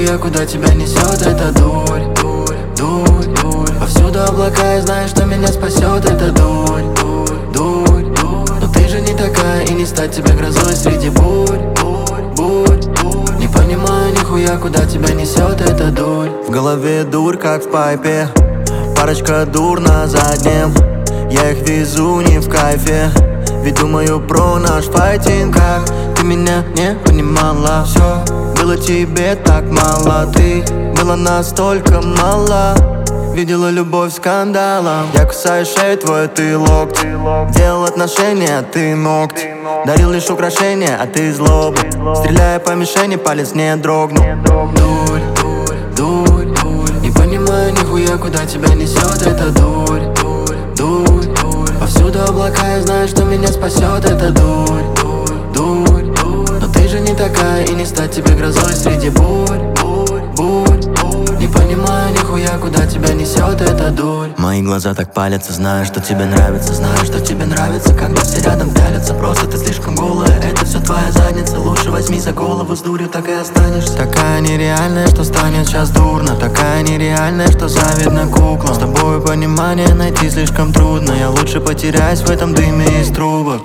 нихуя, куда тебя несет эта дурь, дурь, дурь, дурь. Повсюду облака, и знаешь, что меня спасет эта дурь, дурь, дурь, дурь. Но ты же не такая, и не стать тебе грозой среди бурь, бурь, бурь, бурь. Не понимаю нихуя, куда тебя несет эта дурь. В голове дурь, как в пайпе, парочка дур на заднем. Я их везу не в кайфе, ведь думаю про наш файтинг. Как ты меня не понимала, все было тебе так мало. Ты была настолько мала, видела любовь скандалом. Я кусаю шею твой, ты локти. Делал отношения, ты ногти. Дарил лишь украшения, а ты злобы. Стреляя по мишени, палец не дрогнул. Дурь, дурь, дурь, дурь. Не понимаю нихуя, куда тебя несет эта дурь, дурь, дурь, дурь. Повсюду облака, я знаю, что меня спасет эта дурь, дурь, дурь, дурь. Но ты же не такая, и не стать тебе грозой среди бурь, бурь, бурь, бурь. Не понимаю нихуя, куда тебя несет эта дурь. Мои глаза так палятся, знаю, что тебе нравится. Знаю, что тебе нравится, когда все рядом пялятся. Просто ты слишком голая, это все твоя задница. Лучше возьми за голову, с дурью так и останешься. Такая нереальная, что станет сейчас дурно. Такая нереальная, что завидна куклам. С тобой понимание найти слишком трудно. Я лучше потеряюсь в этом дыме из трубок.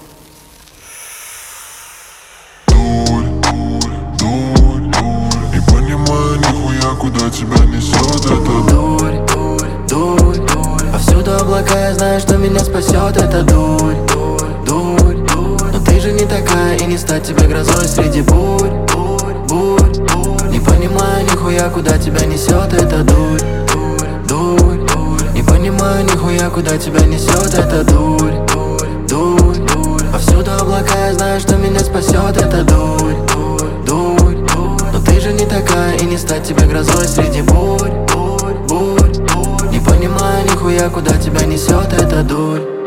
Куда тебя несет эта дурь, дурь, дурь, дурь. Повсюду облака, я знаю, что меня спасет эта дурь, дурь, дурь, дурь. Но ты же не такая, и не стать тебе грозой среди бурь, бурь, бурь, бурь. Не понимаю нихуя, куда тебя несет эта дурь, дурь, дурь, дурь. Не понимаю нихуя, куда тебя несет эта дурь, дурь, дурь, дурь. Повсюду облака, я знаю, что меня спасет эта дурь, дурь, дурь, дурь. Но ты же не такая, и не стать тебе грозой среди бурь, бурь, бурь, бурь. Не понимаю нихуя, куда тебя несет эта дурь.